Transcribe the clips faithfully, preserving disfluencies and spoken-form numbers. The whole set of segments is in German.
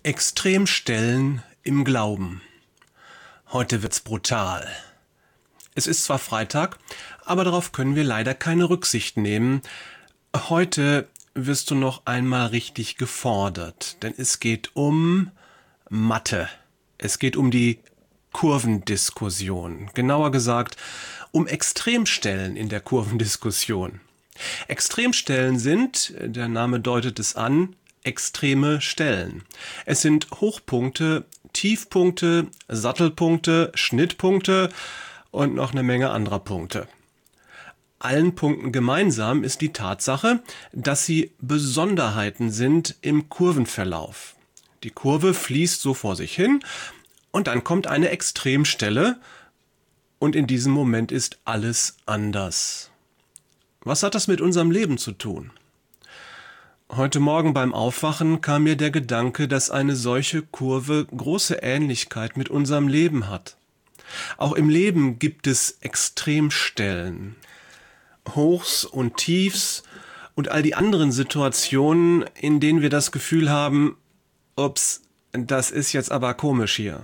Extremstellen im Glauben. Heute wird's brutal. Es ist zwar Freitag, aber darauf können wir leider keine Rücksicht nehmen. Heute wirst du noch einmal richtig gefordert, denn es geht um Mathe. Es geht um die Kurvendiskussion. Genauer gesagt, um Extremstellen in der Kurvendiskussion. Extremstellen sind, der Name deutet es an, extreme Stellen. Es sind Hochpunkte, Tiefpunkte, Sattelpunkte, Schnittpunkte und noch eine Menge anderer Punkte. Allen Punkten gemeinsam ist die Tatsache, dass sie Besonderheiten sind im Kurvenverlauf. Die Kurve fließt so vor sich hin und dann kommt eine Extremstelle und in diesem Moment ist alles anders. Was hat das mit unserem Leben zu tun? Heute Morgen beim Aufwachen kam mir der Gedanke, dass eine solche Kurve große Ähnlichkeit mit unserem Leben hat. Auch im Leben gibt es Extremstellen, Hochs und Tiefs und all die anderen Situationen, in denen wir das Gefühl haben, ups, das ist jetzt aber komisch hier.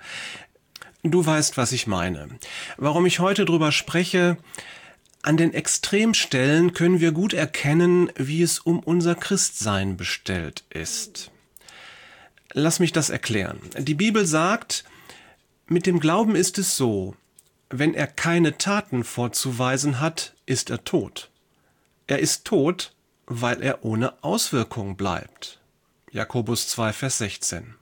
Du weißt, was ich meine. Warum ich heute drüber spreche: An den Extremstellen können wir gut erkennen, wie es um unser Christsein bestellt ist. Lass mich das erklären. Die Bibel sagt, mit dem Glauben ist es so: Wenn er keine Taten vorzuweisen hat, ist er tot. Er ist tot, weil er ohne Auswirkung bleibt. Jakobus zwei, Vers sechzehn.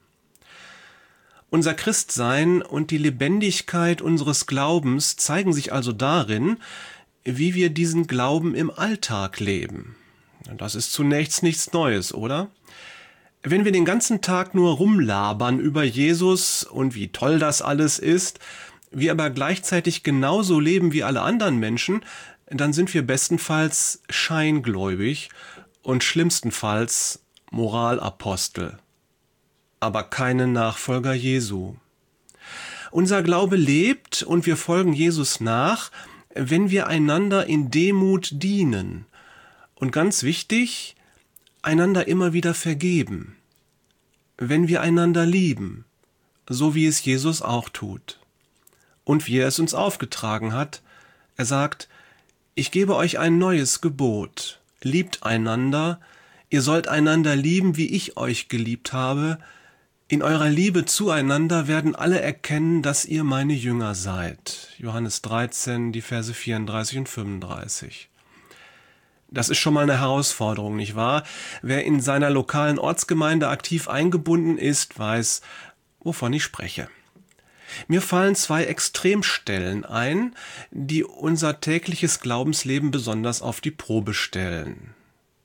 Unser Christsein und die Lebendigkeit unseres Glaubens zeigen sich also darin, wie wir diesen Glauben im Alltag leben. Das ist zunächst nichts Neues, oder? Wenn wir den ganzen Tag nur rumlabern über Jesus und wie toll das alles ist, wir aber gleichzeitig genauso leben wie alle anderen Menschen, dann sind wir bestenfalls scheingläubig und schlimmstenfalls Moralapostel, aber keine Nachfolger Jesu. Unser Glaube lebt und wir folgen Jesus nach, wenn wir einander in Demut dienen und ganz wichtig, einander immer wieder vergeben, wenn wir einander lieben, so wie es Jesus auch tut und wie er es uns aufgetragen hat. Er sagt, ich gebe euch ein neues Gebot, liebt einander, ihr sollt einander lieben, wie ich euch geliebt habe. In eurer Liebe zueinander werden alle erkennen, dass ihr meine Jünger seid. Johannes dreizehn, die Verse vierunddreißig und fünfunddreißig. Das ist schon mal eine Herausforderung, nicht wahr? Wer in seiner lokalen Ortsgemeinde aktiv eingebunden ist, weiß, wovon ich spreche. Mir fallen zwei Extremstellen ein, die unser tägliches Glaubensleben besonders auf die Probe stellen.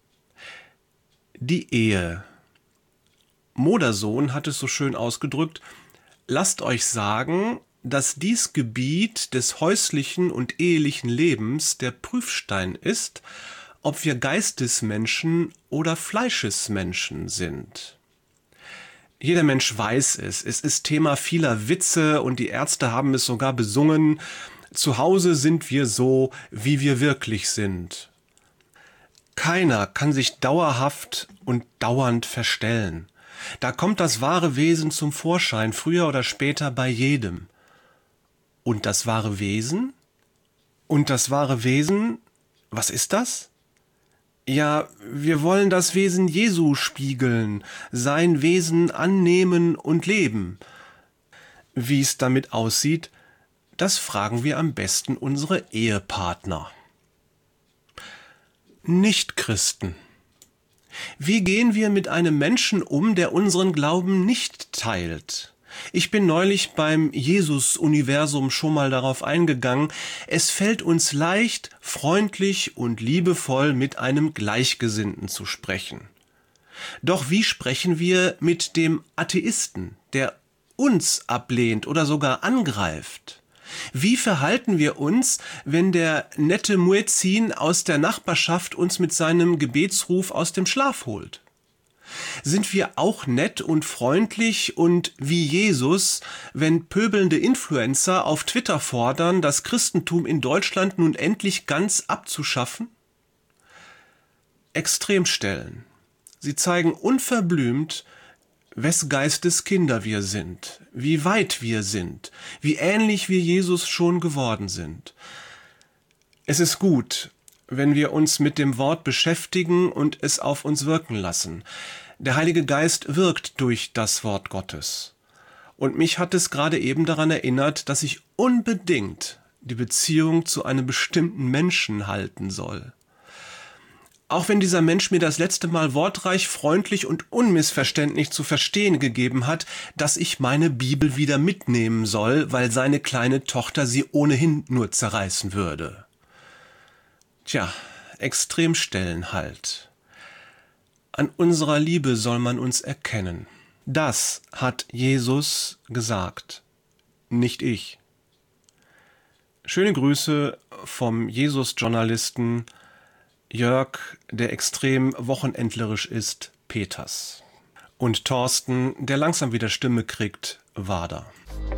Die Ehe. Modersohn hat es so schön ausgedrückt: Lasst euch sagen, dass dies Gebiet des häuslichen und ehelichen Lebens der Prüfstein ist, ob wir Geistesmenschen oder Fleischesmenschen sind. Jeder Mensch weiß es. Es ist Thema vieler Witze und die Ärzte haben es sogar besungen. Zu Hause sind wir so, wie wir wirklich sind. Keiner kann sich dauerhaft und dauernd verstellen. Da kommt das wahre Wesen zum Vorschein, früher oder später bei jedem. Und das wahre Wesen? Und das wahre Wesen, was ist das? Ja, wir wollen das Wesen Jesu spiegeln, sein Wesen annehmen und leben. Wie es damit aussieht, das fragen wir am besten unsere Ehepartner. Nichtchristen. Wie gehen wir mit einem Menschen um, der unseren Glauben nicht teilt? Ich bin neulich beim Jesus-Universum schon mal darauf eingegangen. Es fällt uns leicht, freundlich und liebevoll mit einem Gleichgesinnten zu sprechen. Doch wie sprechen wir mit dem Atheisten, der uns ablehnt oder sogar angreift? Wie verhalten wir uns, wenn der nette Muezzin aus der Nachbarschaft uns mit seinem Gebetsruf aus dem Schlaf holt? Sind wir auch nett und freundlich und wie Jesus, wenn pöbelnde Influencer auf Twitter fordern, das Christentum in Deutschland nun endlich ganz abzuschaffen? Extremstellen. Sie zeigen unverblümt, wes Geistes Kinder wir sind, wie weit wir sind, wie ähnlich wir Jesus schon geworden sind. Es ist gut, wenn wir uns mit dem Wort beschäftigen und es auf uns wirken lassen. Der Heilige Geist wirkt durch das Wort Gottes. Und mich hat es gerade eben daran erinnert, dass ich unbedingt die Beziehung zu einem bestimmten Menschen halten soll. Auch wenn dieser Mensch mir das letzte Mal wortreich, freundlich und unmissverständlich zu verstehen gegeben hat, dass ich meine Bibel wieder mitnehmen soll, weil seine kleine Tochter sie ohnehin nur zerreißen würde. Tja, Extremstellen halt. An unserer Liebe soll man uns erkennen. Das hat Jesus gesagt, nicht ich. Schöne Grüße vom Jesus-Journalisten Jörg, der extrem wochenendlerisch ist, Peters. Und Thorsten, der langsam wieder Stimme kriegt, Wader.